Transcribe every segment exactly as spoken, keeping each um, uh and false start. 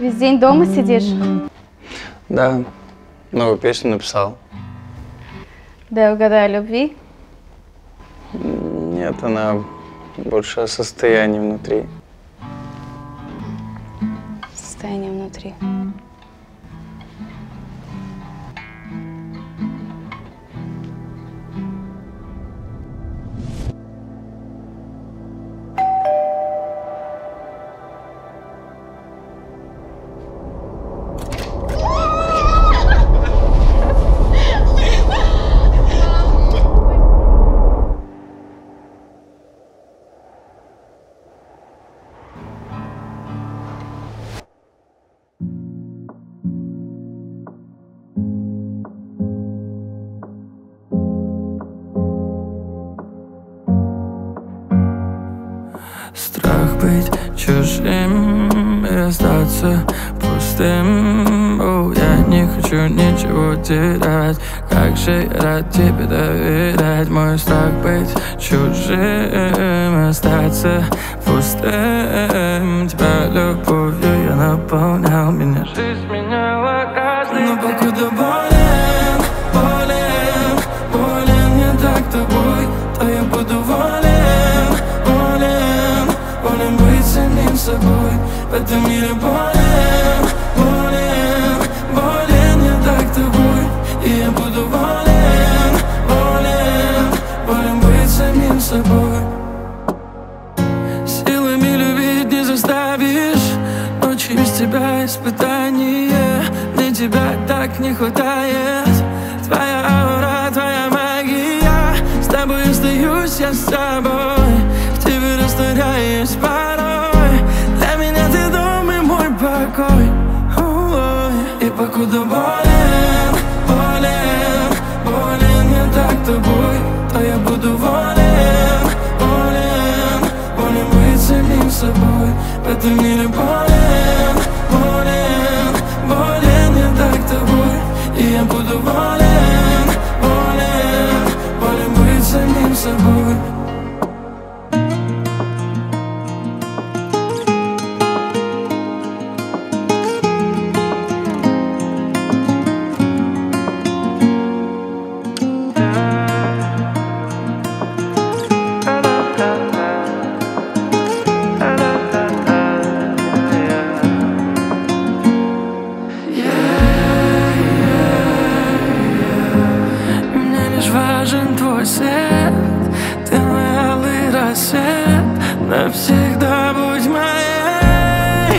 Весь день дома сидишь? Да, новую песню написал. Да, угадай, о любви? Нет, она больше о состоянии внутри. Состояние внутри. Страх быть чужим и остаться пустым. О, я не хочу ничего терять. Как же я рад тебе доверять. Мой страх быть чужим и остаться пустым. Тебя любовью я наполнял, меня жизнь меняла каждый день. Но покуда болен, болен, болен я так тобой, то я буду волен. Волен быть самим собой. В этом мире болен, болен, болен я так тобой. И я буду волен, волен, волен быть самим собой. Силами любить не заставишь. Ночи без тебя испытание. Мне тебя так не хватает. Твоя аура, твоя магия. С тобой остаюсь я с собой. Растворяюсь порой. Для меня ты дом и мой покой. Ой. И покуда болен, болен, болен я так тобой, то я буду волен, волен, волен быть самим собой. В этом мире болен, болен, болен я так тобой. И я буду волен, волен, волен быть самим собой. Важен твой свет, ты мой алый рассвет. Навсегда будь моей.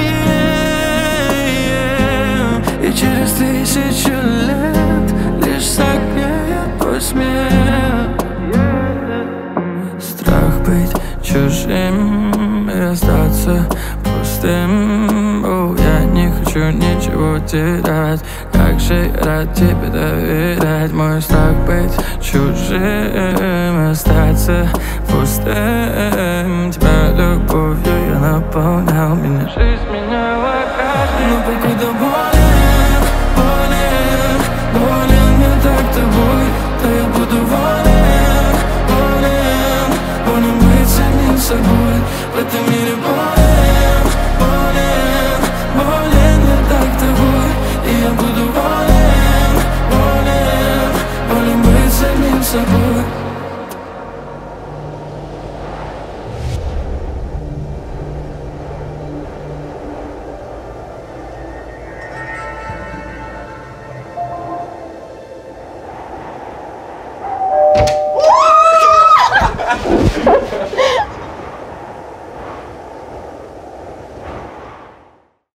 И через тысячу лет лишь согреет твой смех. Страх быть чужим и остаться пустым. О, я не хочу ничего терять. Как же я рад тебе доверять. Мой страх быть чужим, остаться пустым. Тебя любовью я наполнял, меня жизнь меняла каждый. Но покуда болен.